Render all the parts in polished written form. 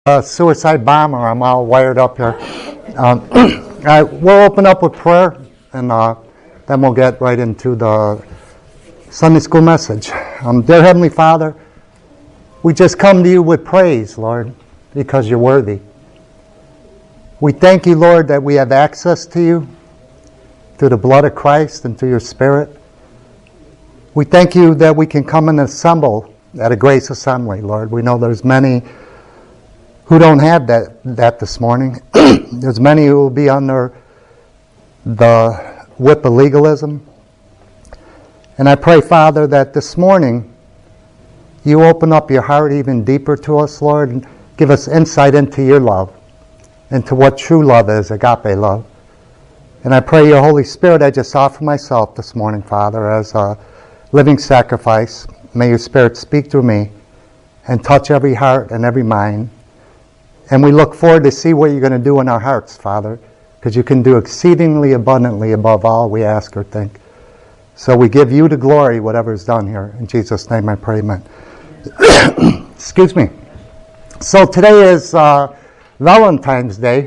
A suicide bomber. I'm all wired up here. We'll open up with prayer, and then we'll get right into the Sunday school message. Dear Heavenly Father, we just come to you with praise, Lord, because you're worthy. We thank you, Lord, that we have access to you through the blood of Christ and through your Spirit. We thank you that we can come and assemble at a Grace Assembly, Lord. We know there's many who don't have that this morning. There's many who will be under the whip of legalism. And I pray, Father, that this morning you open up your heart even deeper to us, Lord, and give us insight into your love, into what true love is, agape love. And I pray your Holy Spirit, I just offer myself this morning, Father, as a living sacrifice. May your Spirit speak through me and touch every heart and every mind. And we look forward to see what you're going to do in our hearts, Father, because you can do exceedingly abundantly above all we ask or think. So we give you the glory, whatever is done here. In Jesus' name I pray, amen. Excuse me. So today is Valentine's Day,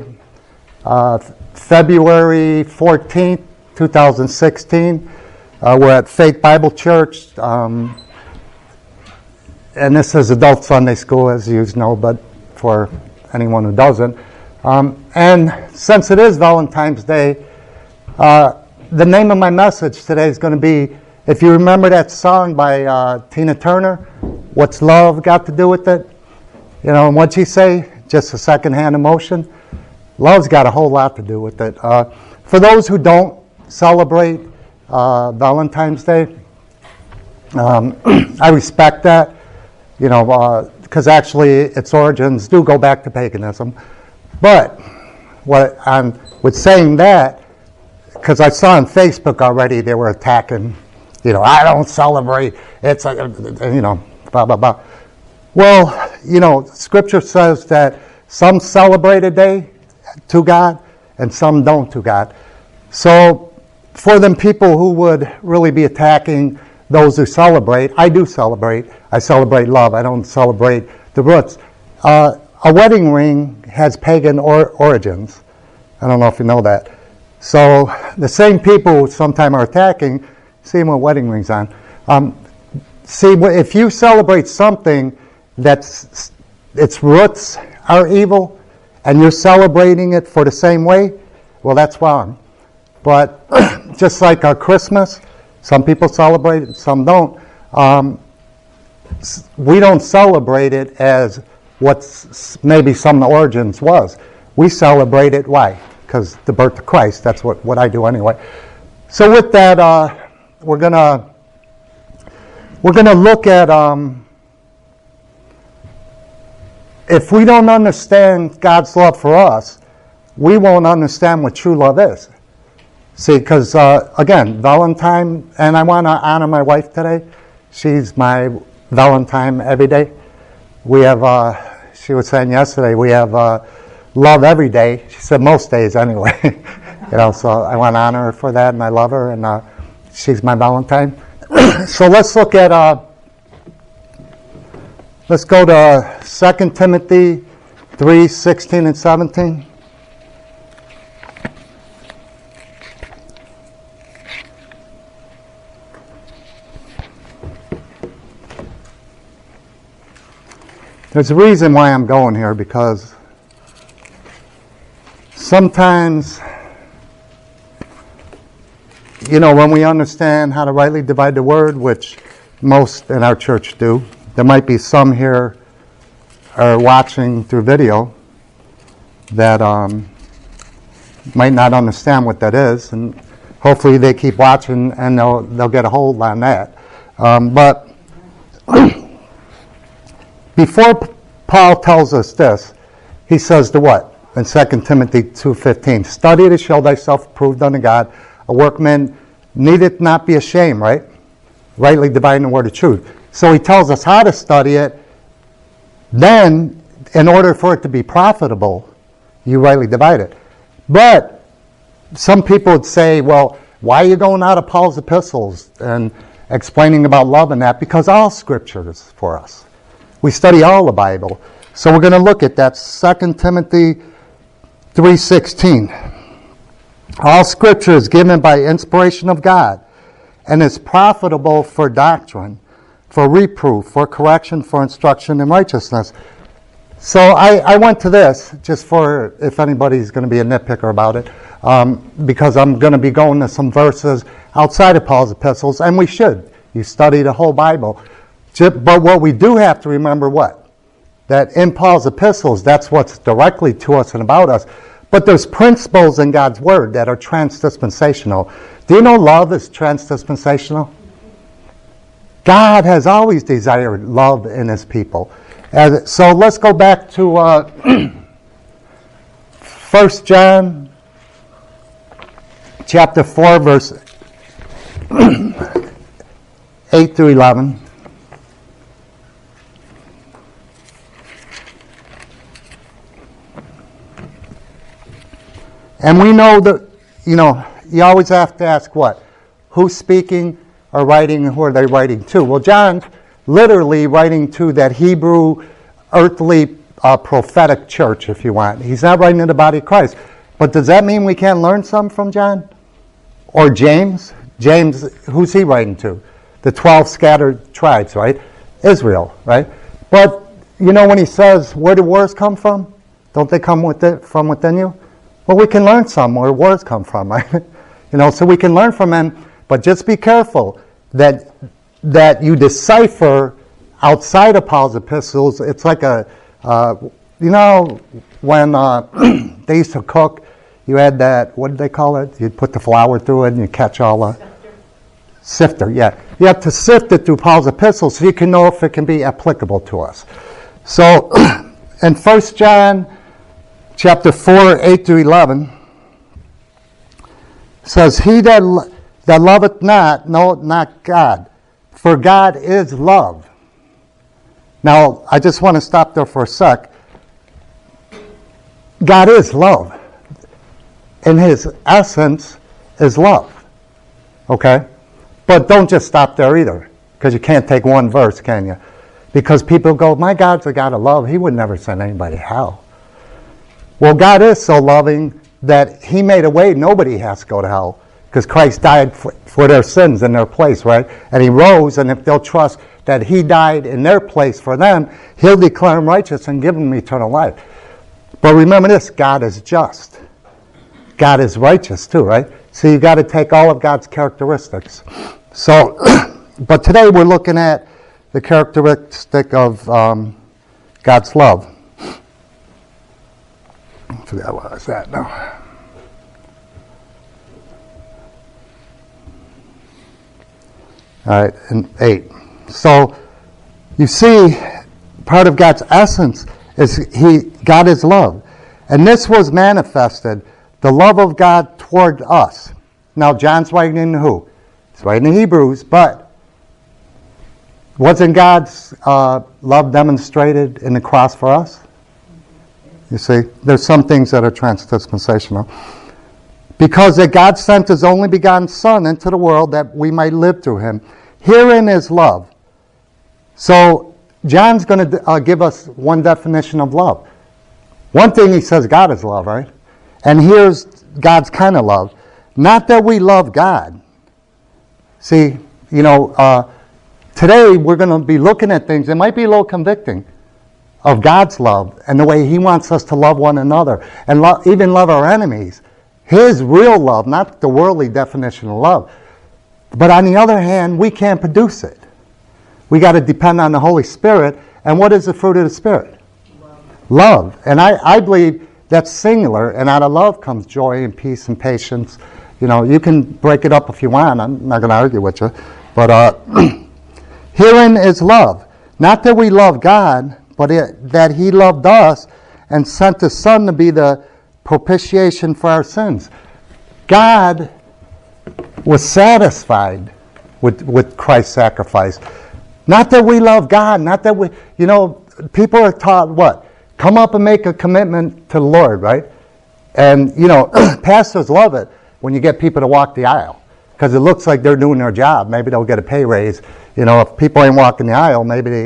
February 14th, 2016. We're at Faith Bible Church, and this is Adult Sunday School, as you know, but for anyone who doesn't. And since it is Valentine's Day, the name of my message today is going to be, if you remember that song by Tina Turner, What's Love Got to Do with It? You know, and what'd she say? Just a secondhand emotion? Love's got a whole lot to do with it. For those who don't celebrate Valentine's Day, I respect that, you know, because actually its origins do go back to paganism. But what I'm with saying that, because I saw on Facebook already they were attacking, you know, I don't celebrate, it's, you know, blah, blah, blah. Well, you know, Scripture says that some celebrate a day to God and some don't to God. So for them people who would really be attacking those who celebrate, I do celebrate. I celebrate love. I don't celebrate the roots. A wedding ring has pagan origins. I don't know if you know that. So the same people who sometimes are attacking, see them with wedding rings on. See, if you celebrate something that's its roots are evil, and you're celebrating it for the same way, well, that's wrong. But just like our Christmas, some people celebrate it, some don't. We don't celebrate it as what's maybe some of the origins was. We celebrate it, why? Because the birth of Christ, that's what I do anyway. So with that, we're gonna look at if we don't understand God's love for us, we won't understand what true love is. See, because, again, Valentine, and I want to honor my wife today. She's my Valentine every day. We have, she was saying yesterday, we have love every day. She said most days anyway. You know, so I want to honor her for that, and I love her, and she's my Valentine. So let's look at, let's go to 2 Timothy 3:16 and 17. There's a reason why I'm going here, because sometimes, you know, when we understand how to rightly divide the word, which most in our church do, there might be some here are watching through video that might not understand what that is, and hopefully they keep watching and they'll get a hold on that. But before Paul tells us this, he says to what? In 2 Timothy 2:15, study to show thyself approved unto God, a workman needeth not be ashamed, right? Rightly dividing the word of truth. So he tells us how to study it. Then, in order for it to be profitable, you rightly divide it. But some people would say, well, why are you going out of Paul's epistles and explaining about love and that? Because all Scripture is for us. We study all the Bible. So we're going to look at that 2 Timothy 3:16. All Scripture is given by inspiration of God and is profitable for doctrine, for reproof, for correction, for instruction in righteousness. So I went to this just for if anybody's going to be a nitpicker about it, because I'm going to be going to some verses outside of Paul's epistles, and we should. You study the whole Bible. But what we do have to remember what? That in Paul's epistles, that's what's directly to us and about us. But there's principles in God's Word that are transdispensational. Do you know love is transdispensational? God has always desired love in His people. And so let's go back to 1 John chapter 4, verse 8 through 11. And we know that, you always have to ask what? Who's speaking or writing, and who are they writing to? Well, John's literally writing to that Hebrew, earthly, prophetic church, if you want. He's not writing to the body of Christ. But does that mean we can't learn some from John? Or James? James, who's he writing to? The 12 scattered tribes, right? Israel, right? But, when he says, where do wars come from? Don't they come from within you? Well, we can learn some where wars come from, right? So we can learn from them, but just be careful that you decipher outside of Paul's epistles. It's like when they used to cook, you had that, what did they call it? You'd put the flour through it and you catch all the... Sifter, yeah. You have to sift it through Paul's epistles so you can know if it can be applicable to us. So, in 1 John chapter 4, 8 to 11, says, He that loveth not, knoweth not God, for God is love. Now, I just want to stop there for a sec. God is love. And His essence is love. Okay? But don't just stop there either, because you can't take one verse, can you? Because people go, my God's a God of love. He would never send anybody to hell. Well, God is so loving that He made a way nobody has to go to hell, because Christ died for their sins in their place, right? And He rose, and if they'll trust that He died in their place for them, He'll declare them righteous and give them eternal life. But remember this, God is just. God is righteous too, right? So you got to take all of God's characteristics. So, but today we're looking at the characteristic of God's love. I forgot what I was at now. All right, and 8. So you see, part of God's essence is God is love. And this was manifested, the love of God toward us. Now, John's writing in who? He's writing in Hebrews, but wasn't God's love demonstrated in the cross for us? You see, there's some things that are transdispensational. Because that God sent His only begotten Son into the world that we might live through Him. Herein is love. So, John's going to give us one definition of love. One thing he says, God is love, right? And here's God's kind of love. Not that we love God. See, today we're going to be looking at things, it might be a little convicting, of God's love and the way He wants us to love one another and even love our enemies. His real love, not the worldly definition of love. But on the other hand, we can't produce it. We got to depend on the Holy Spirit. And what is the fruit of the Spirit? Love. And I believe that's singular, and out of love comes joy and peace and patience. You can break it up if you want. I'm not going to argue with you. But herein is love. Not that we love God, but that He loved us and sent His Son to be the propitiation for our sins. God was satisfied with Christ's sacrifice. Not that we love God, not that we, people are taught what? Come up and make a commitment to the Lord, right? And, pastors love it when you get people to walk the aisle, because it looks like they're doing their job. Maybe they'll get a pay raise. If people ain't walking the aisle, maybe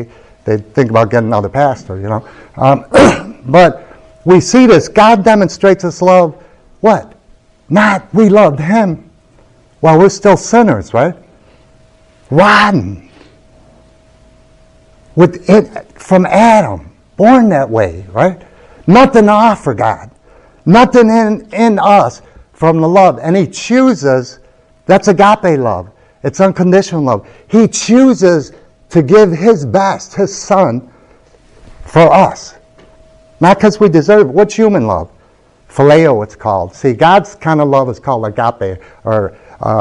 they think about getting another pastor, you know. But we see this. God demonstrates His love. What? Not we loved Him while we're still sinners, right? Rotten. With it from Adam, born that way, right? Nothing to offer God. Nothing in us from the love. And He chooses, that's agape love. It's unconditional love. He chooses to give His best, His Son, for us. Not because we deserve it. What's human love? Phileo, it's called. See, God's kind of love is called agape, or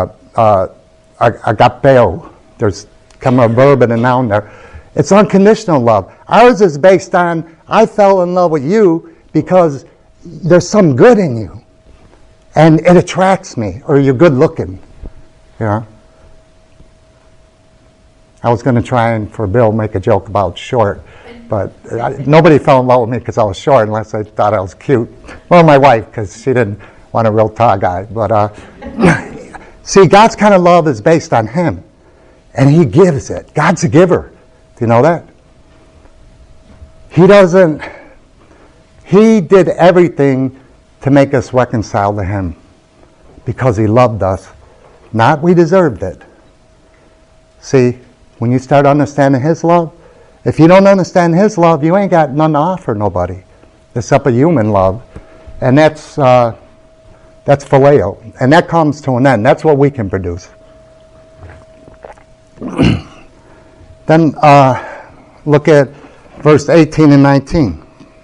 agapeo. There's come a verb and a noun there. It's unconditional love. Ours is based on, I fell in love with you because there's some good in you. And it attracts me, or you're good looking. You know? I was going to try and, for Bill, make a joke about short. But nobody fell in love with me because I was short unless they thought I was cute. Well, my wife, because she didn't want a real tall guy. But see, God's kind of love is based on Him. And He gives it. God's a giver. Do you know that? He did everything to make us reconcile to Him because He loved us. Not we deserved it. See, when you start understanding His love, if you don't understand His love, you ain't got none to offer nobody except a human love. And that's phileo. And that comes to an end. That's what we can produce. Then look at verse 18 and 19.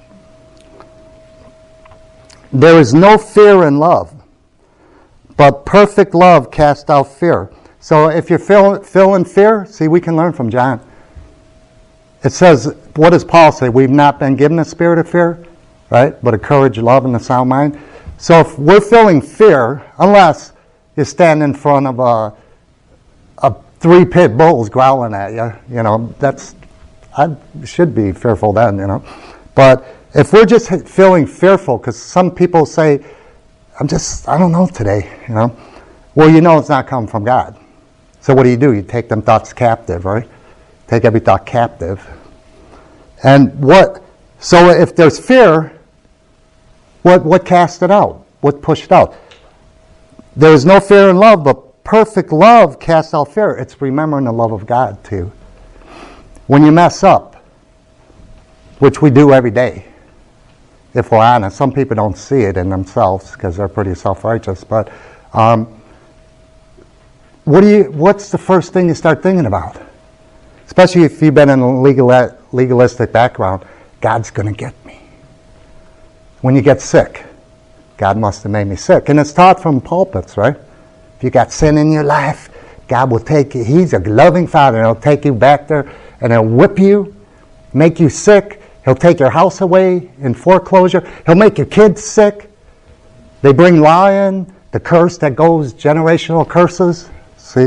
There is no fear in love, but perfect love casts out fear. So if you're feeling fear, see, we can learn from John. It says, what does Paul say? We've not been given a spirit of fear, right? But a courage, love, and a sound mind. So if we're feeling fear, unless you stand in front of a 3 pit bulls growling at you, you know, I should be fearful then, you know. But if we're just feeling fearful, because some people say, I don't know today, you know. Well, you know it's not coming from God. So what do? You take them thoughts captive, right? Take every thought captive. And so if there's fear, what cast it out? What pushed it out? There is no fear in love, but perfect love casts out fear. It's remembering the love of God too. When you mess up, which we do every day, if we're honest, some people don't see it in themselves because they're pretty self-righteous, but what's the first thing you start thinking about? Especially if you've been in a legalistic background, God's going to get me. When you get sick, God must have made me sick. And it's taught from pulpits, right? If you got sin in your life, God will take you. He's a loving Father, and He'll take you back there, and He'll whip you, make you sick. He'll take your house away in foreclosure. He'll make your kids sick. They bring law in, the curse that goes, generational curses. See?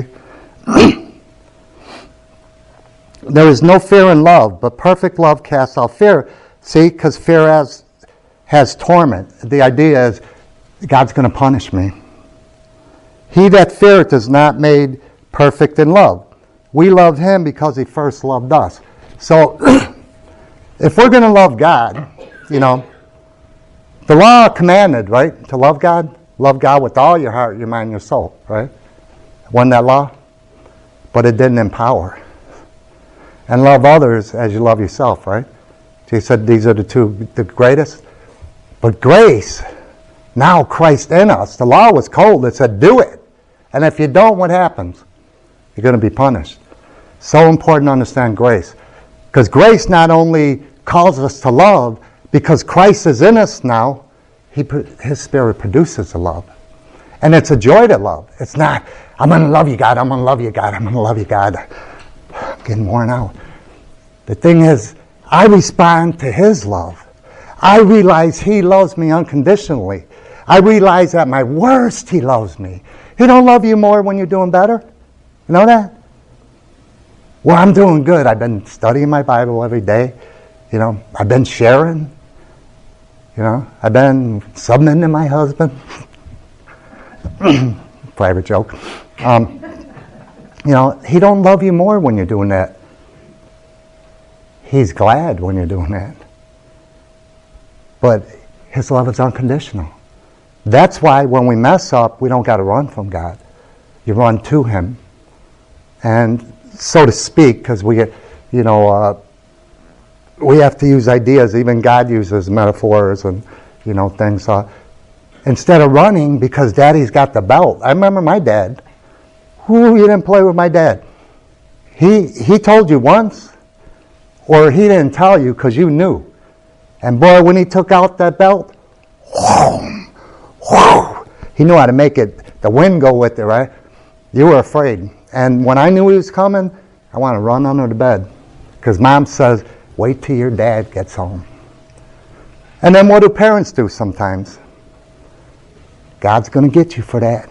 There is no fear in love, but perfect love casts out fear. See, because fear has torment. The idea is God's going to punish me. He that feareth is not made perfect in love. We love Him because He first loved us. So, if we're going to love God, you know, the law commanded, right, to love God. Love God with all your heart, your mind, your soul, right? Wasn't that law? But it didn't empower. And love others as you love yourself, right? He said these are the greatest. But grace, now Christ in us. The law was cold. It said do it. And if you don't, what happens? You're going to be punished. So important to understand grace. Because grace not only calls us to love, because Christ is in us now, His Spirit produces the love. And it's a joy to love. It's not, I'm going to love you, God. I'm going to love you, God. I'm going to love you, God. I'm getting worn out. The thing is, I respond to His love. I realize He loves me unconditionally. I realize at my worst He loves me. He don't love you more when you're doing better. You know that? Well, I'm doing good. I've been studying my Bible every day. You know, I've been sharing. You know, I've been submitting to my husband. Private joke. You know, He don't love you more when you're doing that. He's glad when you're doing that. But His love is unconditional. That's why when we mess up, we don't got to run from God. You run to Him. And so to speak, because we get, we have to use ideas. Even God uses metaphors and, things. Instead of running because Daddy's got the belt. I remember my dad. You didn't play with my dad. He told you once, or he didn't tell you because you knew. And boy, when he took out that belt, he knew how to make the wind go with it, right? You were afraid. And when I knew he was coming, I want to run under the bed. Because Mom says, wait till your dad gets home. And then what do parents do sometimes? God's going to get you for that.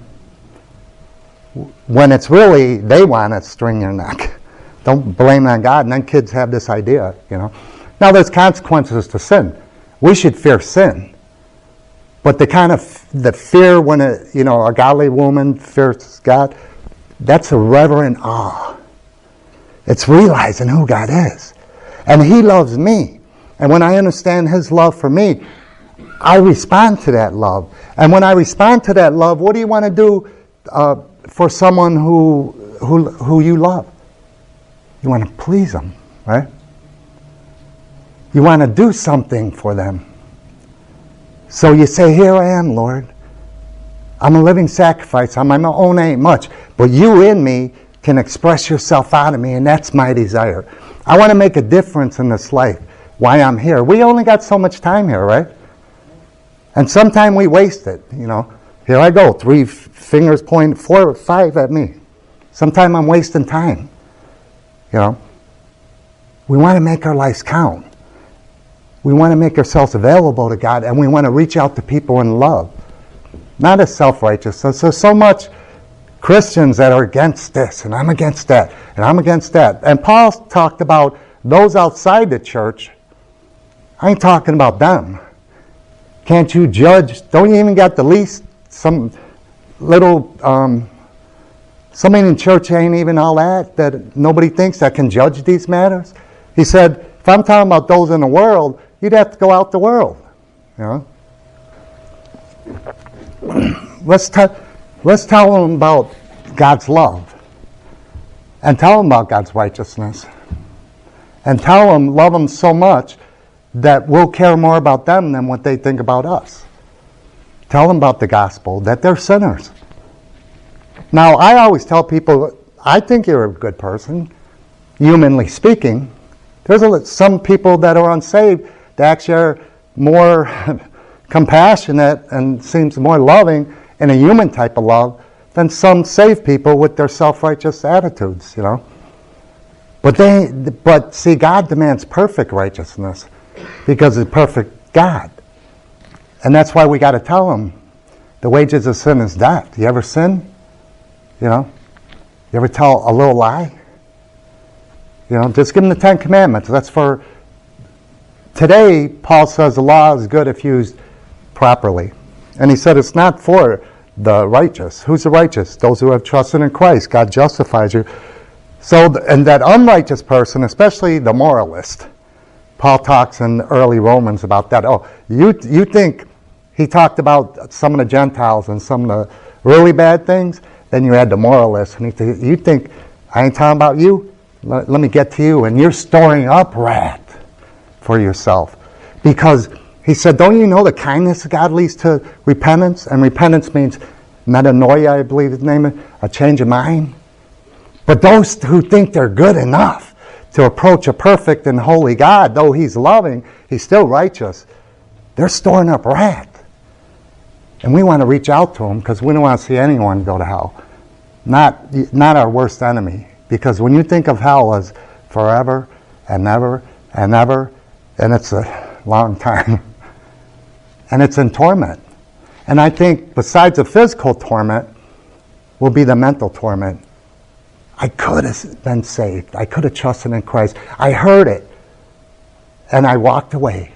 When it's really, they want to string your neck. Don't blame it on God. And then kids have this idea, Now there's consequences to sin. We should fear sin. But the fear when a godly woman fears God, that's a reverent awe. It's realizing who God is. And He loves me. And when I understand His love for me, I respond to that love. And when I respond to that love, what do you want to do for someone who you love? You want to please them, right? You want to do something for them. So you say, here I am, Lord. I'm a living sacrifice. On my own ain't much. But you in me can express yourself out of me, and that's my desire. I want to make a difference in this life. Why I'm here. We only got so much time here, right? And sometimes we waste it, Here I go, 3 fingers pointing, 4 or 5 at me. Sometimes I'm wasting time, We want to make our lives count. We want to make ourselves available to God, and we want to reach out to people in love. Not as self-righteousness. There's so much Christians that are against this, and I'm against that, and I'm against that. And Paul talked about those outside the church. I ain't talking about them. Can't you judge? Don't you even got the least, some little, somebody in church ain't even all that nobody thinks that can judge these matters? He said, if I'm talking about those in the world, you'd have to go out the world. Let's tell them about God's love. And tell them about God's righteousness. And tell them, love them so much that we'll care more about them than what they think about us. Tell them about the gospel, that they're sinners. Now, I always tell people, I think you're a good person, humanly speaking. There's some people that are unsaved that actually are more compassionate and seems more loving in a human type of love than some saved people with their self-righteous attitudes, But see, God demands perfect righteousness because He's perfect God. And that's why we got to tell Him the wages of sin is death. You ever sin? You ever tell a little lie? Just give them the 10 Commandments. That's for today. Paul says the law is good if used properly. And he said it's not for the righteous. Who's the righteous? Those who have trusted in Christ. God justifies you. So, and that unrighteous person, especially the moralist, Paul talks in early Romans about that. Oh, you think he talked about some of the Gentiles and some of the really bad things? Then you had the moralist, and you think, I ain't talking about you? Let me get to you. And you're storing up wrath for yourself. Because he said, don't you know the kindness of God leads to repentance? And repentance means metanoia, I believe his name is, a change of mind. But those who think they're good enough to approach a perfect and holy God, though He's loving, He's still righteous, they're storing up wrath. And we want to reach out to them because we don't want to see anyone go to hell. Not our worst enemy. Because when you think of hell as forever and never and ever, and it's a long time, and it's in torment. And I think besides the physical torment will be the mental torment. I could have been saved. I could have trusted in Christ. I heard it, and I walked away.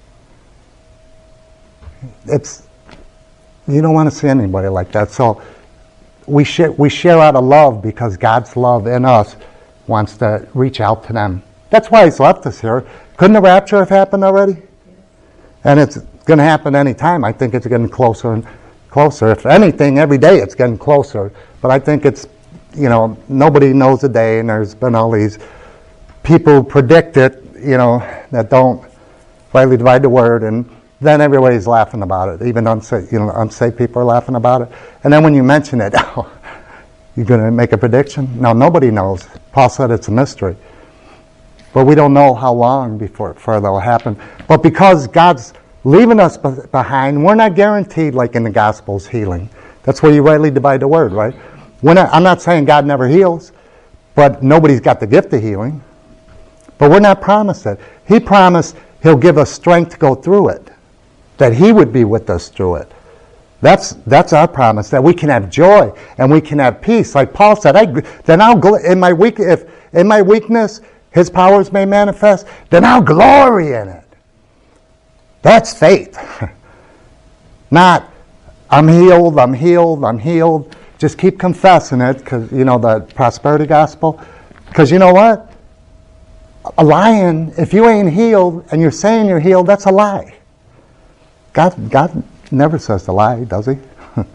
You don't want to see anybody like that. So we share out of love because God's love in us wants to reach out to them. That's why he's left us here. Couldn't the rapture have happened already? And it's going to happen any time. I think it's getting closer and closer. If anything, every day it's getting closer. But I think it's, nobody knows the day, and there's been all these people who predict it, that don't rightly divide the word, and then everybody's laughing about it. Even unsaved people are laughing about it. And then when you mention it, you're going to make a prediction? No, nobody knows. Paul said it's a mystery. But we don't know how long before that'll happen. But because God's leaving us behind, we're not guaranteed, like in the Gospels, healing. That's where you rightly divide the word, right? I'm not saying God never heals, but nobody's got the gift of healing. But we're not promised it. He promised He'll give us strength to go through it, that He would be with us through it. That's our promise, that we can have joy and we can have peace. Like Paul said, in my weakness, His powers may manifest, then I'll glory in it. That's faith. Not, I'm healed. Just keep confessing it, because, the prosperity gospel. Because you know what? A lion, if you ain't healed and you're saying you're healed, that's a lie. God never says to lie, does He?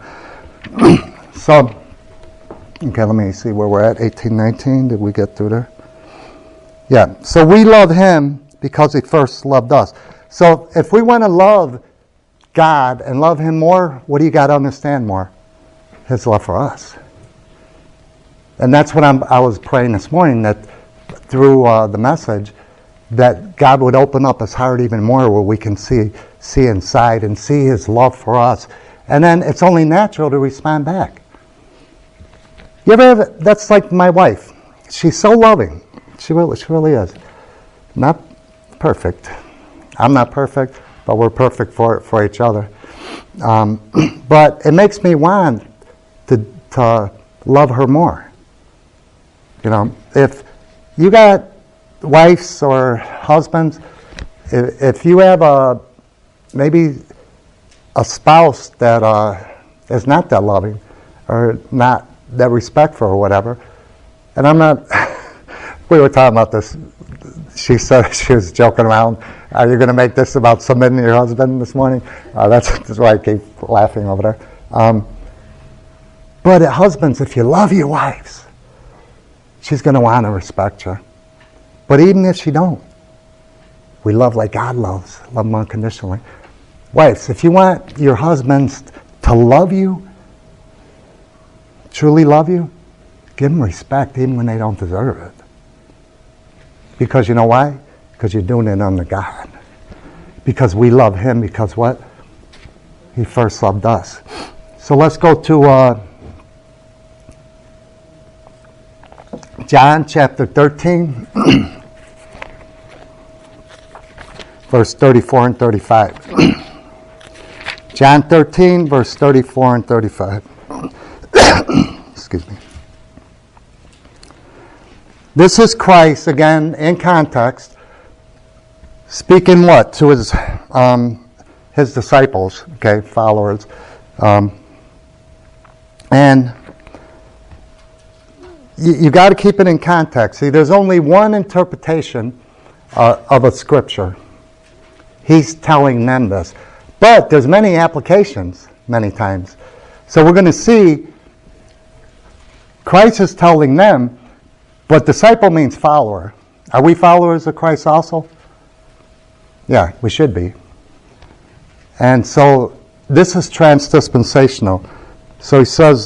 So, okay, let me see where we're at. 18:19, did we get through there? Yeah, so we love Him because He first loved us. So if we want to love God and love Him more, what do you got to understand more? His love for us. And that's what I was praying this morning, that through the message, that God would open up His heart even more, where we can see inside and see His love for us. And then it's only natural to respond back. You ever have, that's like my wife. She's so loving. She really is. Not perfect. I'm not perfect, but we're perfect for each other. But it makes me want to love her more. If you got wives or husbands, if you have maybe a spouse that is not that loving or not that respectful or whatever, and I'm not, we were talking about this, she said, she was joking around, are you going to make this about submitting to your husband this morning? That's why I keep laughing over there. But husbands, if you love your wives, she's going to want to respect you. But even if she don't, we love like God loves, love them unconditionally. Wives, if you want your husbands to love you, truly love you, give them respect even when they don't deserve it. Because you know why? Because you're doing it under God. Because we love Him, because what? He first loved us. So let's go to John chapter 13, verse 34 and 35. John 13, verse 34 and 35. Excuse me. This is Christ, again, in context, speaking what? To His disciples, okay, followers. And you got to keep it in context. See, there's only one interpretation of a scripture. He's telling them this. But there's many applications, many times. So we're going to see Christ is telling them, but disciple means follower. Are we followers of Christ also? Yeah, we should be. And so this is transdispensational. So he says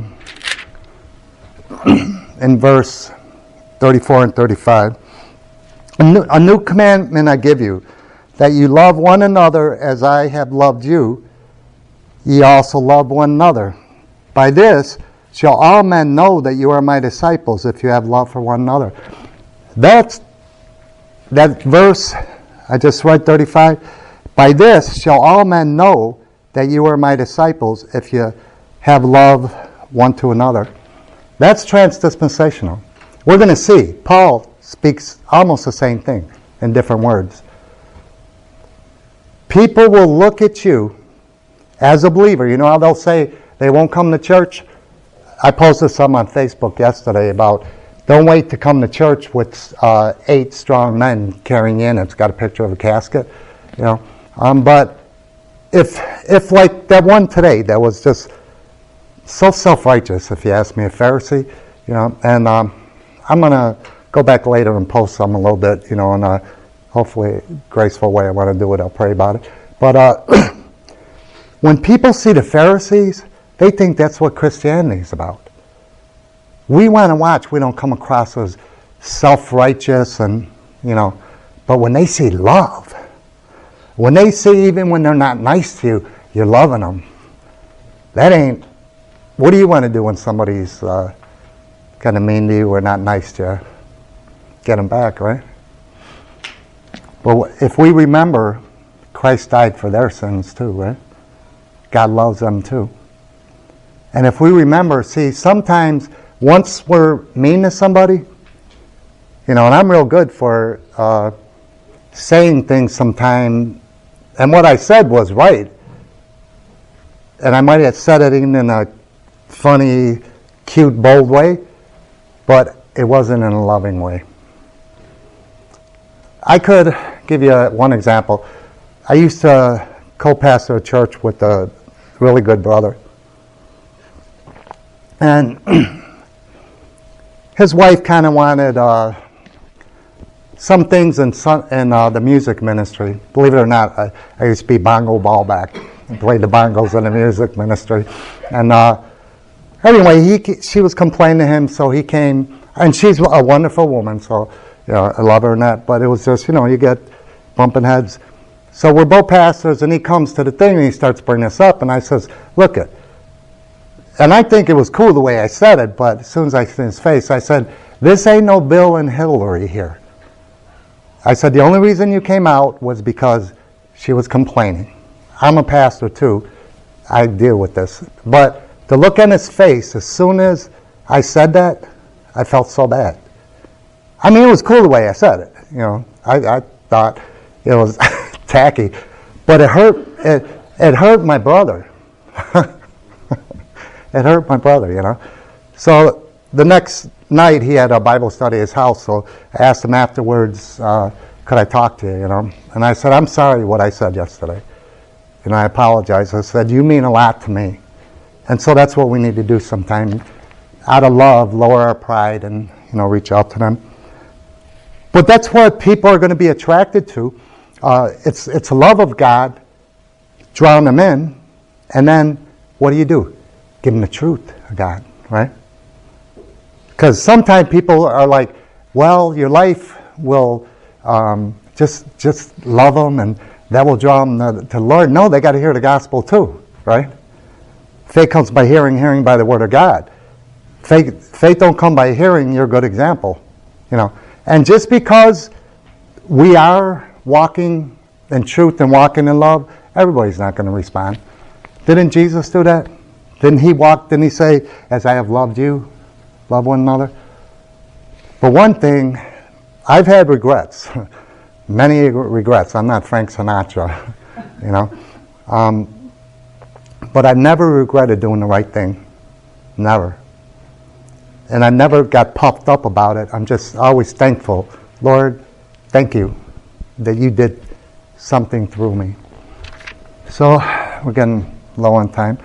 in verse 34 and 35, a new commandment I give you, that you love one another as I have loved you, ye also love one another. By this shall all men know that you are my disciples, if you have love for one another. That verse, I just read 35, by this shall all men know that you are my disciples, if you have love one to another. That's transdispensational. We're going to see. Paul speaks almost the same thing in different words. People will look at you as a believer. You know how they'll say they won't come to church? I posted some on Facebook yesterday about Don't wait to come to church with 8 strong men carrying you in. It's got a picture of a casket, you know. But if like that one today that was just so self-righteous, if you ask me, a Pharisee, you know, and I'm going to go back later and post some a little bit, you know, in a hopefully graceful way. I want to do it. I'll pray about it. But when people see the Pharisees, they think that's what Christianity is about. We want to watch. We don't come across as self-righteous and, you know, but when they see love, when they see even when they're not nice to you, you're loving them. That ain't, what do you want to do when somebody's kind of mean to you or not nice to you? Get them back, right? But if we remember, Christ died for their sins too, right? God loves them too. And if we remember, see, sometimes once we're mean to somebody, you know, and I'm real good for saying things sometime, and what I said was right, and I might have said it even in a funny, cute, bold way, but it wasn't in a loving way. I could give you one example. I used to co-pastor a church with a really good brother. And his wife kind of wanted some things in the music ministry. Believe it or not, I used to be bongo ball back. I played the bongos in the music ministry. And anyway, she was complaining to him, so he came. And she's a wonderful woman, so you know, I love her and that. But it was just, you know, you get bumping heads. So we're both pastors, and he comes to the thing, and he starts bringing this up. And I says, look it. And I think it was cool the way I said it, but as soon as I see his face, I said, this ain't no Bill and Hillary here. I said, the only reason you came out was because she was complaining. I'm a pastor too. I deal with this. But to look in his face, as soon as I said that, I felt so bad. I mean, it was cool the way I said it. You know, I thought it was tacky. But it hurt my brother. It hurt my brother, you know. So the next night he had a Bible study at his house, so I asked him afterwards, could I talk to you, you know. And I said, I'm sorry what I said yesterday. And I apologize. I said, you mean a lot to me. And so that's what we need to do sometime. Out of love, lower our pride and, you know, reach out to them. But that's what people are going to be attracted to. It's a love of God, drawing them in, and then what do? Give them the truth of God, right? Because sometimes people are like, well, your life will just love them and that will draw them to the Lord. No, they got to hear the gospel too, right? Faith comes by hearing, hearing by the word of God. Faith don't come by hearing your good example, you know. And just because we are walking in truth and walking in love, everybody's not going to respond. Didn't Jesus do that? Didn't he say, as I have loved you, love one another? But one thing, I've had regrets, many regrets. I'm not Frank Sinatra, you know. But I've never regretted doing the right thing. Never. And I never got puffed up about it. I'm just always thankful. Lord, thank you that you did something through me. So we're getting low on time.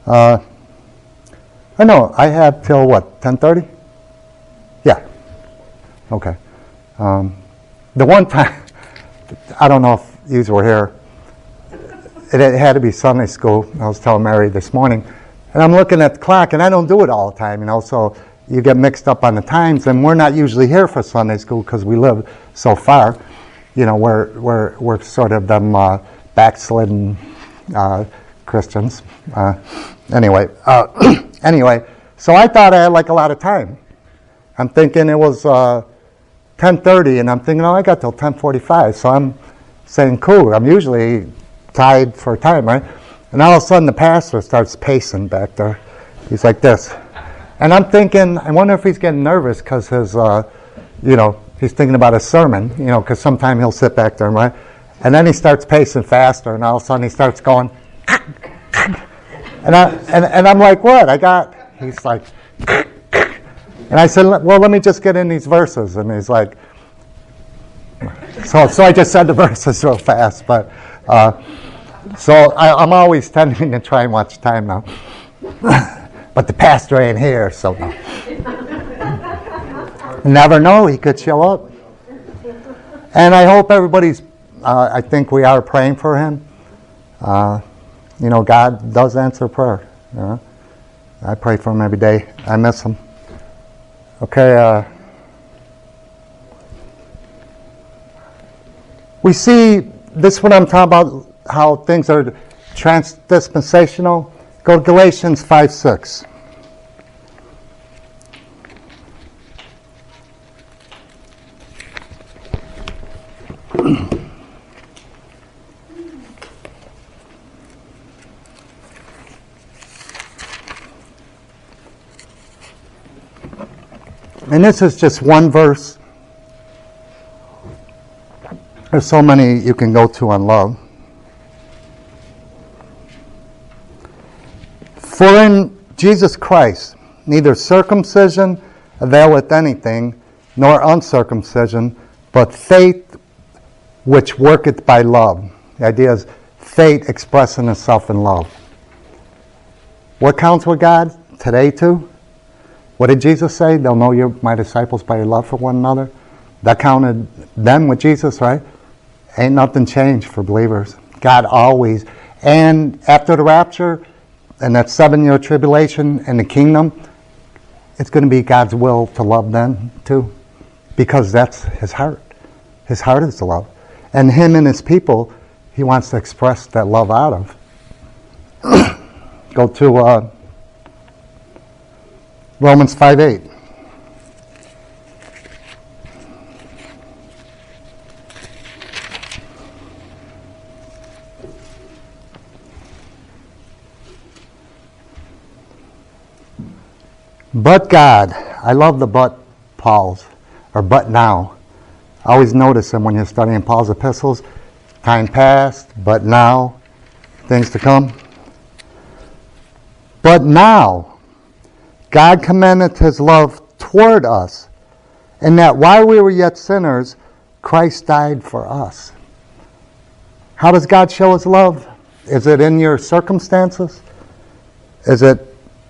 I know, I have till what, 10:30? Yeah. Okay. The one time, I don't know if you were here, it had to be Sunday school. I was telling Mary this morning. And I'm looking at the clock, and I don't do it all the time, you know, so you get mixed up on the times, and we're not usually here for Sunday school because we live so far. You know, we're sort of them backslidden Christians. Anyway, so I thought I had like a lot of time. I'm thinking it was 10:30, and I'm thinking, oh, I got till 10:45. So I'm saying, cool. I'm usually tied for time, right? And all of a sudden, the pastor starts pacing back there. He's like this. And I'm thinking, I wonder if he's getting nervous because his, you know, he's thinking about his sermon, you know, because sometime he'll sit back there, right? And then he starts pacing faster, and all of a sudden he starts going, and I'm like, what? He's like, And I said, well, let me just get in these verses. And he's like, so I just said the verses real fast. But so I'm always tending to try and watch time now. But the pastor ain't here, so no. Never know, he could show up. And I hope everybody's, I think we are praying for him. God does answer prayer. I pray for him every day. I miss him. Okay. We see, this is what I'm talking about, how things are transdispensational. Go to Galatians 5:6. And this is just one verse. There's so many you can go to on love. For in Jesus Christ, neither circumcision availeth anything, nor uncircumcision, but faith which worketh by love. The idea is faith expressing itself in love. What counts with God today too? What did Jesus say? They'll know you're my disciples by your love for one another. That counted then with Jesus, right? Ain't nothing changed for believers. God always. And after the rapture and that 7-year tribulation and the kingdom, it's going to be God's will to love them too. Because that's his heart. His heart is to love. And him and his people, he wants to express that love out of. Go to Romans 5:8. But God, I love the but Paul's, or but now. I always notice them when you're studying Paul's epistles. Time past, but now, things to come. But now, God commendeth his love toward us, in that while we were yet sinners, Christ died for us. How does God show his love? Is it in your circumstances? Is it,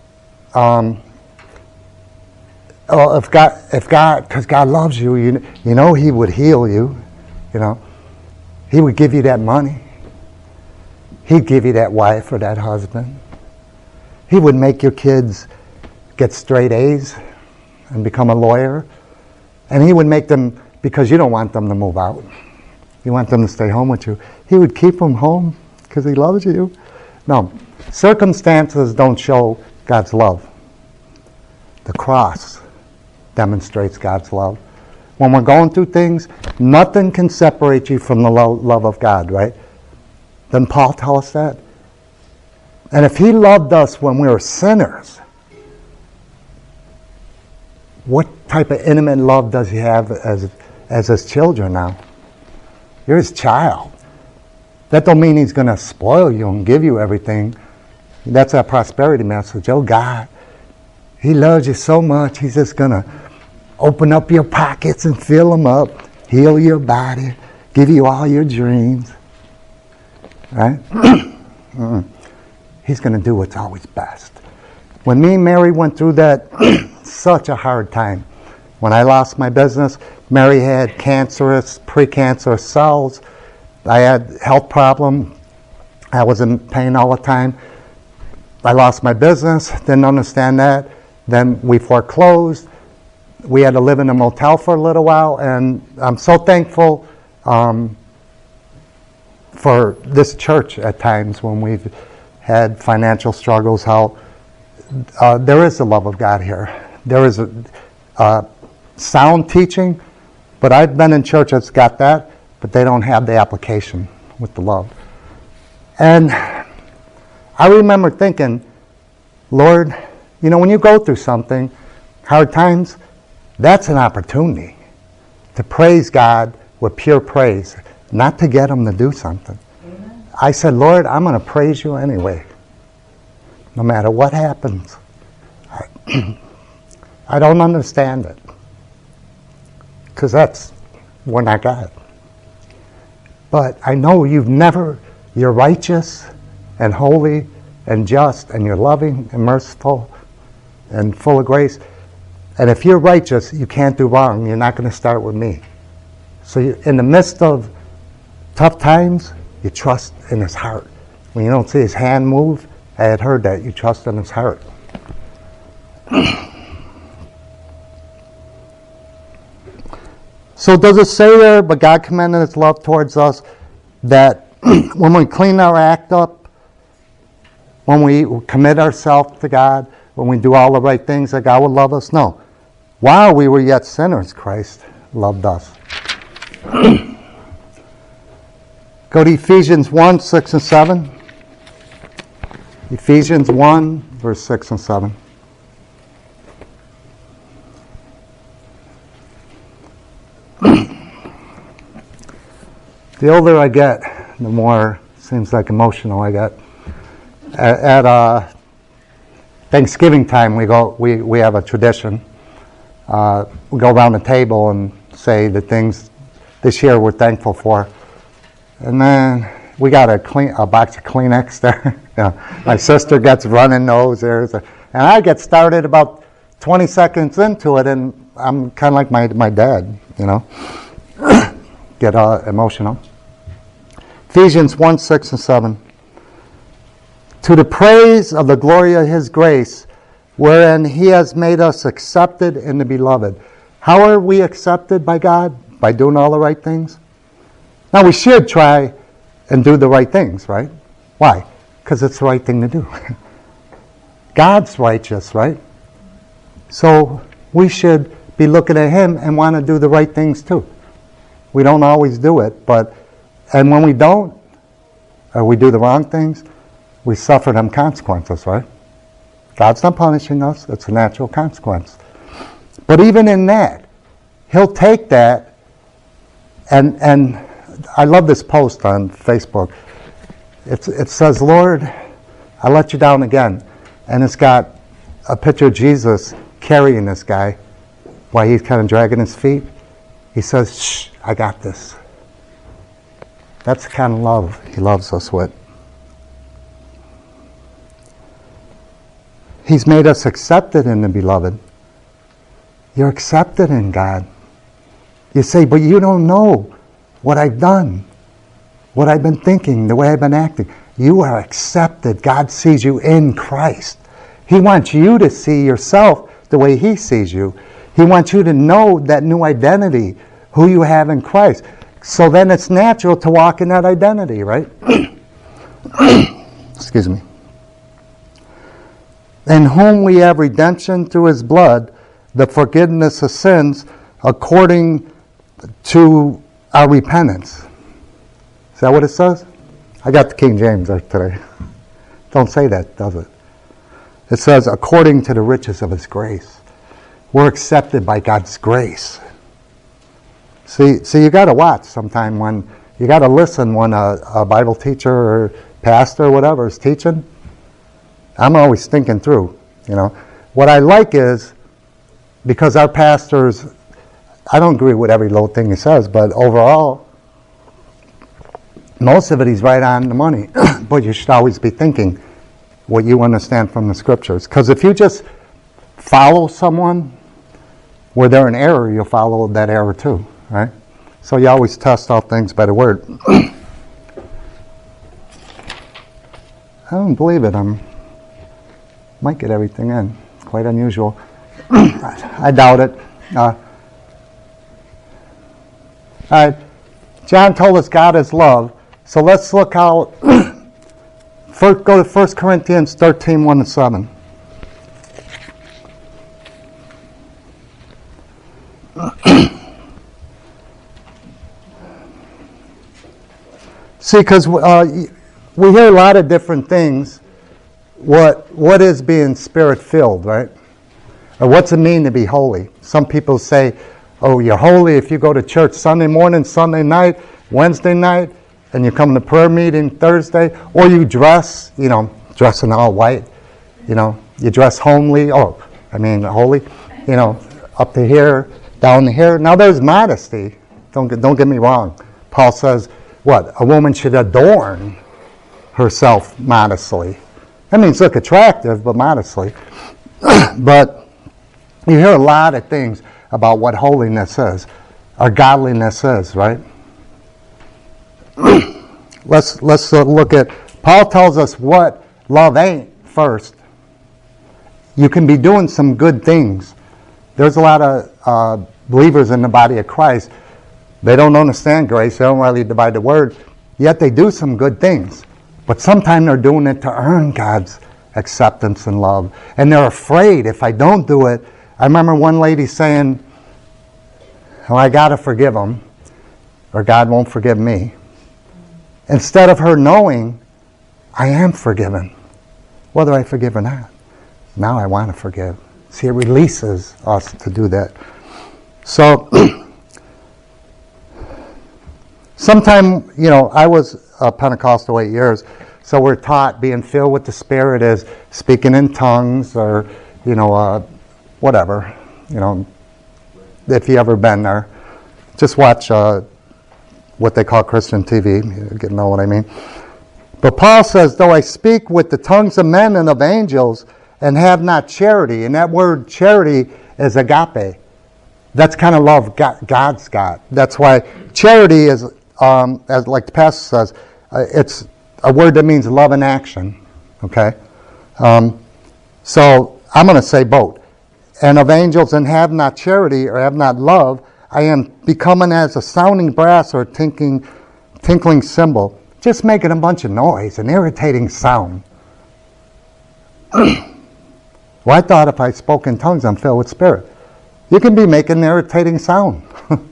if God, because God loves you, you know he would heal you, He would give you that money. He'd give you that wife or that husband. He would make your kids get straight A's and become a lawyer. And he would make them, because you don't want them to move out. You want them to stay home with you. He would keep them home because he loves you. No, circumstances don't show God's love. The cross demonstrates God's love. When we're going through things, nothing can separate you from the love of God, right? Doesn't Paul tell us that? And if he loved us when we were sinners, what type of intimate love does he have as his children now? You're his child. That don't mean he's going to spoil you and give you everything. That's our prosperity message. Oh, God, he loves you so much, he's just going to open up your pockets and fill them up, heal your body, give you all your dreams. Right? He's going to do what's always best. When me and Mary went through that, such a hard time. When I lost my business, Mary had precancerous cells. I had health problem. I was in pain all the time. I lost my business, didn't understand that. Then we foreclosed. We had to live in a motel for a little while, and I'm so thankful for this church at times when we've had financial struggles, how there is the love of God here. There is a sound teaching, but I've been in church that's got that, but they don't have the application with the love. And I remember thinking, Lord, when you go through something, hard times, that's an opportunity to praise God with pure praise, not to get him to do something. Amen. I said, Lord, I'm going to praise you anyway, no matter what happens. I don't understand it. Because we're not God. But I know you're righteous and holy and just, and you're loving and merciful and full of grace. And if you're righteous, you can't do wrong. You're not going to start with me. So in the midst of tough times, you trust in his heart. When you don't see his hand move, I had heard that, you trust in his heart. So does it say there, but God commended his love towards us, that when we clean our act up, when we commit ourselves to God, when we do all the right things, that God will love us? No. While we were yet sinners, Christ loved us. Go to Ephesians 1, 6 and 7. Ephesians 1, verse 6 and 7. The older I get, the more seems like emotional I get. At Thanksgiving time, we have a tradition. We go around the table and say the things this year we're thankful for. And then we got a box of Kleenex there. My sister gets running nose. And I get started about 20 seconds into it, and I'm kind of like my dad, get emotional. Ephesians 1, 6 and 7. To the praise of the glory of his grace, wherein he has made us accepted in the beloved. How are we accepted by God? By doing all the right things? Now we should try and do the right things, right? Why? Because it's the right thing to do. God's righteous, right? So we should be looking at him and want to do the right things too. We don't always do it, and when we don't, or we do the wrong things, we suffer them consequences, right? God's not punishing us. It's a natural consequence. But even in that, he'll take that, and I love this post on Facebook. It says, Lord, I let you down again. And it's got a picture of Jesus carrying this guy while he's kind of dragging his feet. He says, shh, I got this. That's the kind of love he loves us with. He's made us accepted in the beloved. You're accepted in God. You say, but you don't know what I've done, what I've been thinking, the way I've been acting. You are accepted. God sees you in Christ. He wants you to see yourself the way he sees you. He wants you to know that new identity, who you have in Christ. So then it's natural to walk in that identity, right? Excuse me. In whom we have redemption through his blood, the forgiveness of sins, according to our repentance. Is that what it says? I got the King James today. Don't say that, does it? It says, according to the riches of his grace. We're accepted by God's grace. See, you got to watch sometime when, you got to listen when a Bible teacher or pastor or whatever is teaching. I'm always thinking through, What I like is, because our pastors, I don't agree with every little thing he says, but overall, most of it he's right on the money. But you should always be thinking what you understand from the scriptures. Because if you just follow someone where they're in error, you'll follow that error too, right? So you always test all things by the word. I don't believe it. Might get everything in. It's quite unusual. I doubt it. All right. John told us God is love. So let's look how... First, go to 1 Corinthians 13, 1 to 7. See, because we hear a lot of different things. What is being spirit-filled, right? Or what's it mean to be holy? Some people say, oh, you're holy if you go to church Sunday morning, Sunday night, Wednesday night, and you come to prayer meeting Thursday, or you dress, dress in all white, you dress homely, holy. Up to here, down to here. Now there's modesty. Don't get me wrong. Paul says, what? A woman should adorn herself modestly. That means look attractive, but modestly. But you hear a lot of things about what holiness is, or godliness is, right? Let's look at, Paul tells us what love ain't first. You can be doing some good things. There's a lot of believers in the body of Christ. They don't understand grace. They don't really divide the word. Yet they do some good things. But sometimes they're doing it to earn God's acceptance and love. And they're afraid if I don't do it. I remember one lady saying, well, I got to forgive them or God won't forgive me. Instead of her knowing, I am forgiven. Whether I forgive or not. Now I want to forgive. See, it releases us to do that. So, sometime, I was a Pentecostal 8 years, so we're taught being filled with the Spirit is speaking in tongues or, whatever. If you ever been there, just watch what they call Christian TV. You know what I mean. But Paul says, though I speak with the tongues of men and of angels and have not charity, and that word charity is agape. That's kind of love God's got. That's why charity is, as like the pastor says, it's a word that means love in action. Okay? So I'm going to say both. And of angels and have not charity or have not love, I am becoming as a sounding brass or tinkling cymbal, just making a bunch of noise, an irritating sound. Well, I thought if I spoke in tongues, I'm filled with Spirit. You can be making an irritating sound,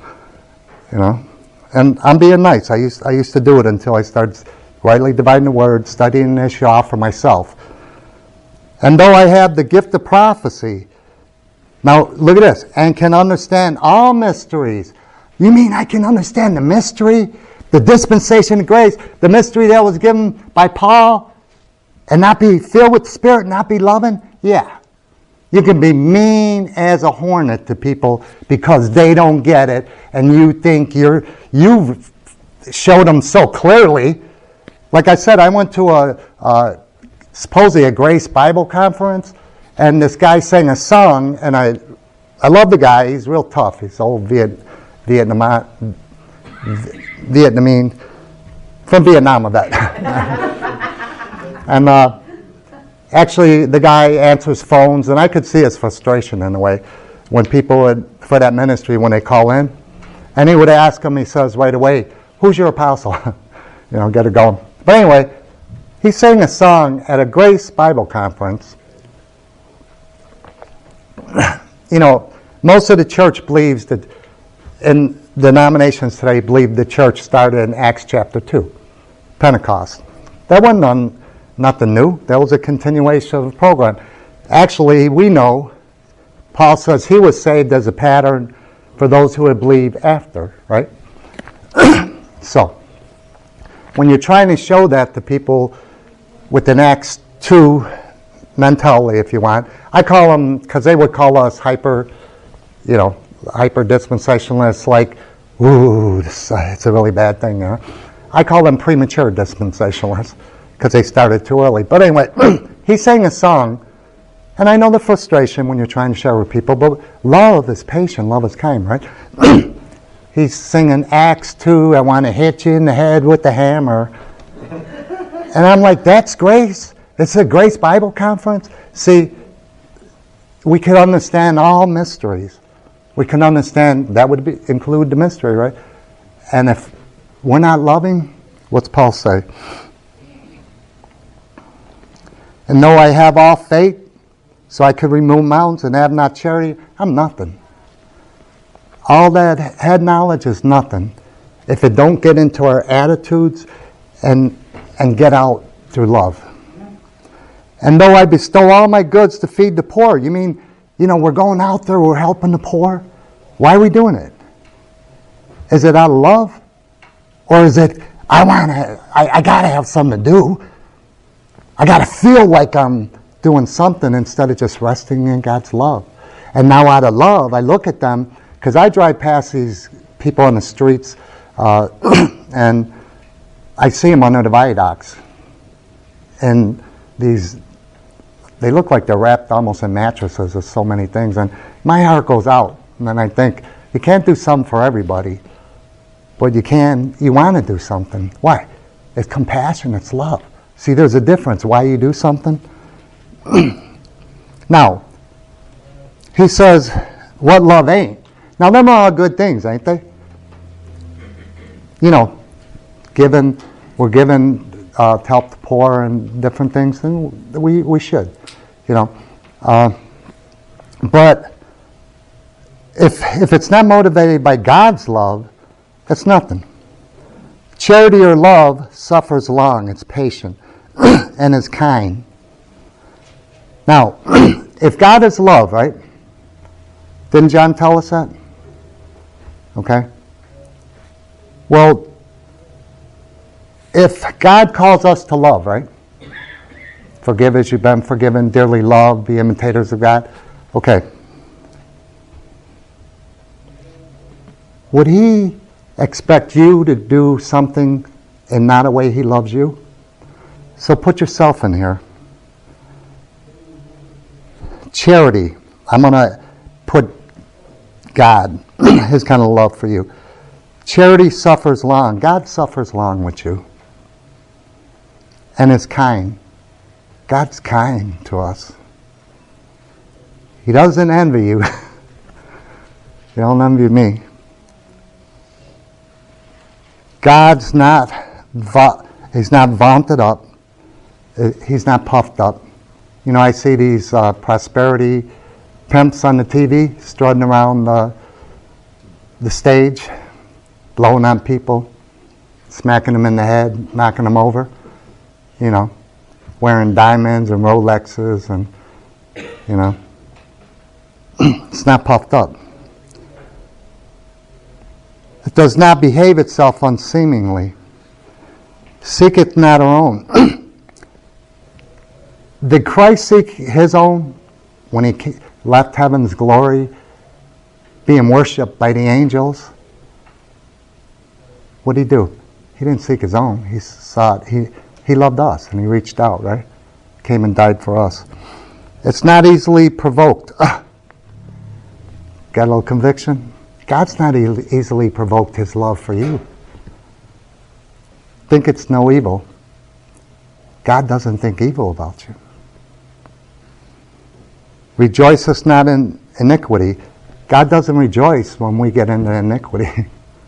And I'm being nice. I used to do it until I started rightly dividing the word, studying the issue off for myself. And though I have the gift of prophecy, now look at this, and can understand all mysteries. You mean I can understand the mystery, the dispensation of grace, the mystery that was given by Paul, and not be filled with the Spirit, not be loving? Yeah. You can be mean as a hornet to people because they don't get it, and you think you've showed them so clearly. Like I said, I went to supposedly a Grace Bible conference, and this guy sang a song, and I love the guy. He's real tough. He's old Vietnamese, from Vietnam, I bet. And actually, the guy answers phones, and I could see his frustration in a way when people for that ministry, when they call in. And he would ask him, he says right away, who's your apostle? Get it going. But anyway, he sang a song at a Grace Bible conference. Most of the church believes that, in denominations today, believe the church started in Acts chapter 2, Pentecost. That wasn't nothing new. That was a continuation of the program. Actually, we know, Paul says he was saved as a pattern for those who would believe after, right? So, when you're trying to show that to people with an Acts 2 mentality, if you want, I call them, because they would call us hyper dispensationalists, like, ooh, it's a really bad thing. I call them premature dispensationalists, because they started too early. But anyway, he sang a song, and I know the frustration when you're trying to share with people, but love is patient, love is kind, right? He's singing Acts 2, I want to hit you in the head with the hammer. And I'm like, that's grace? It's a Grace Bible conference? See, we can understand all mysteries. We can understand, that would include the mystery, right? And if we're not loving, what's Paul say? And though I have all faith, so I could remove mountains and have not charity, I'm nothing. All that head knowledge is nothing if it don't get into our attitudes and get out through love. And though I bestow all my goods to feed the poor, you mean, we're going out there, we're helping the poor? Why are we doing it? Is it out of love? Or is it, I got to have something to do. I got to feel like I'm doing something instead of just resting in God's love. And now out of love, I look at them, because I drive past these people on the streets, and I see them under the viaducts. And they look like they're wrapped almost in mattresses or so many things. And my heart goes out. And then I think, you can't do something for everybody. But you want to do something. Why? It's compassion, it's love. See, there's a difference why you do something. Now, he says, what love ain't. Now, them are all good things, ain't they? You know, we're given to help the poor and different things, then we should, you know. But if it's not motivated by God's love, it's nothing. Charity or love suffers long, it's patient, and is kind. Now, if God is love, right? Didn't John tell us that? Okay. Well, if God calls us to love, right? Forgive as you've been forgiven, dearly loved, be imitators of God. Okay. Would he expect you to do something in not a way he loves you? So put yourself in here. Charity. I'm going to put God, his kind of love for you. Charity suffers long. God suffers long with you. And is kind. God's kind to us. He doesn't envy you. He don't envy me. God's not, he's not vaunted up. He's not puffed up. You know, I see these prosperity pimps on the TV strutting around the stage, blowing on people, smacking them in the head, knocking them over. You know, wearing diamonds and Rolexes and, you know. It's not puffed up. It does not behave itself unseemingly. Seeketh not her own. Did Christ seek his own when he left heaven's glory, being worshipped by the angels? What did he do? He didn't seek his own. He sought. He loved us, and he reached out, right? Came and died for us. It's not easily provoked. Got a little conviction? God's not easily provoked his love for you. Think it's no evil. God doesn't think evil about you. Rejoiceth not in iniquity. God doesn't rejoice when we get into iniquity.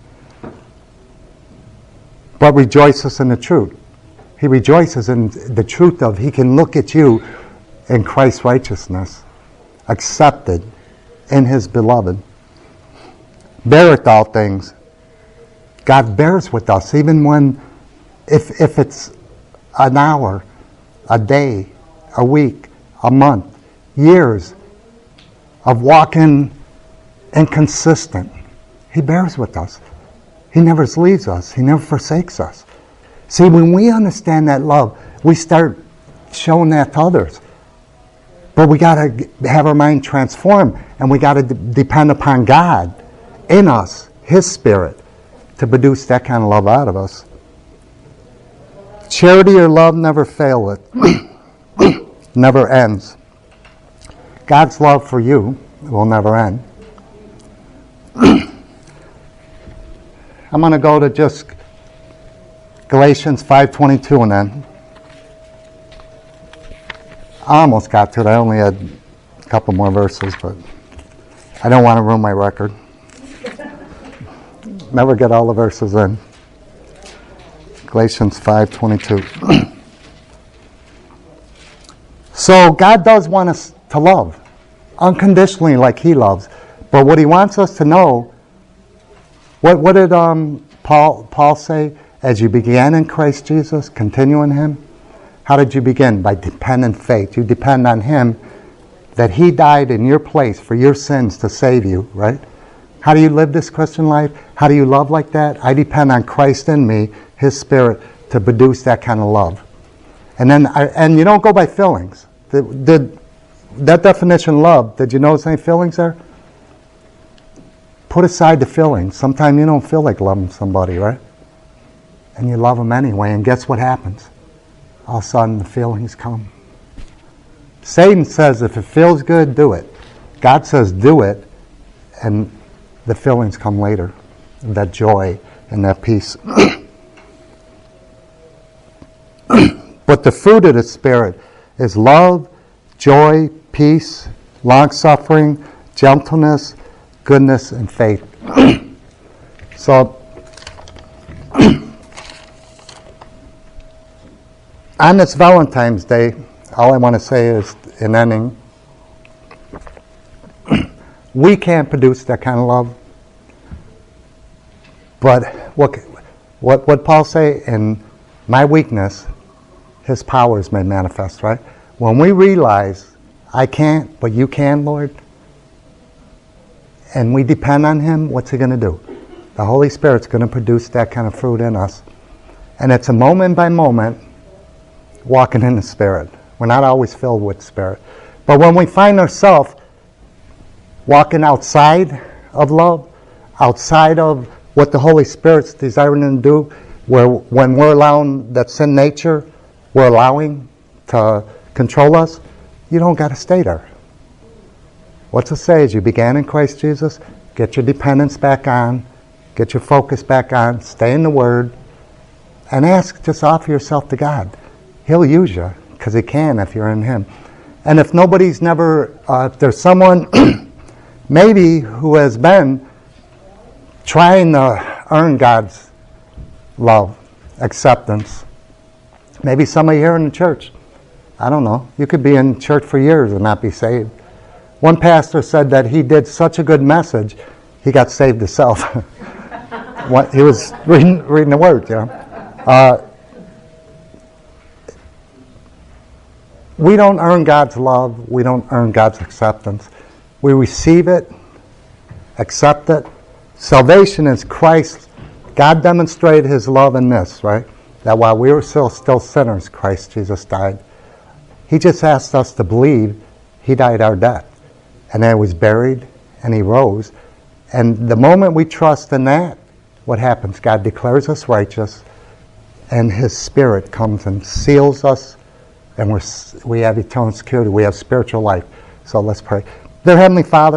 But rejoices in the truth. He rejoices in the truth of he can look at you in Christ's righteousness, accepted in his beloved. Beareth all things. God bears with us, even when, if it's an hour, a day, a week, a month, years of walking inconsistent. He bears with us. He never leaves us. He never forsakes us. See, when we understand that love, we start showing that to others. But we got to have our mind transformed, and we got to depend upon God in us, his Spirit, to produce that kind of love out of us. Charity or love never faileth, never ends. God's love for you will never end. I'm going to go to just Galatians 5:22 and then. I almost got to it. I only had a couple more verses, but I don't want to ruin my record. Never get all the verses in. Galatians 5:22. So God does want us to love unconditionally like he loves. But what he wants us to know, what did Paul say? As you began in Christ Jesus, continue in him. How did you begin? By dependent faith. You depend on him, that he died in your place for your sins to save you, right? How do you live this Christian life? How do you love like that? I depend on Christ in me, his Spirit, to produce that kind of love. And then, and you don't go by feelings. that definition of love, did you notice any feelings there? Put aside the feelings. Sometimes you don't feel like loving somebody, right? And you love them anyway, and guess what happens? All of a sudden the feelings come. Satan says if it feels good, do it. God says do it, and the feelings come later. That joy and that peace. But the fruit of the Spirit is love, joy, peace, long-suffering, gentleness, goodness, and faith. So, on this Valentine's Day, all I want to say is, in ending, we can't produce that kind of love. But what Paul say? In my weakness, his power is made manifest, right? When we realize, I can't, but you can, Lord, and we depend on him, what's he going to do? The Holy Spirit's going to produce that kind of fruit in us. And it's a moment by moment walking in the Spirit. We're not always filled with Spirit. But when we find ourselves walking outside of love, outside of what the Holy Spirit's desiring to do, when we're allowing that sin nature, we're allowing to control us, you don't got to stay there. What's it say? As you began in Christ Jesus, get your dependence back on, get your focus back on, stay in the Word, and just offer yourself to God. He'll use you, because he can if you're in him. And if nobody's never, if there's someone maybe who has been trying to earn God's love, acceptance, maybe somebody here in the church, I don't know, you could be in church for years and not be saved. One pastor said that he did such a good message, he got saved himself. He was reading the Word, you know. We don't earn God's love. We don't earn God's acceptance. We receive it, accept it. Salvation is Christ. God demonstrated his love in this, right? That while we were still sinners, Christ Jesus died. He just asked us to believe he died our death. And then he was buried, and he rose. And the moment we trust in that, what happens? God declares us righteous, and his Spirit comes and seals us, and we have eternal security. We have spiritual life. So let's pray. Dear Heavenly Father,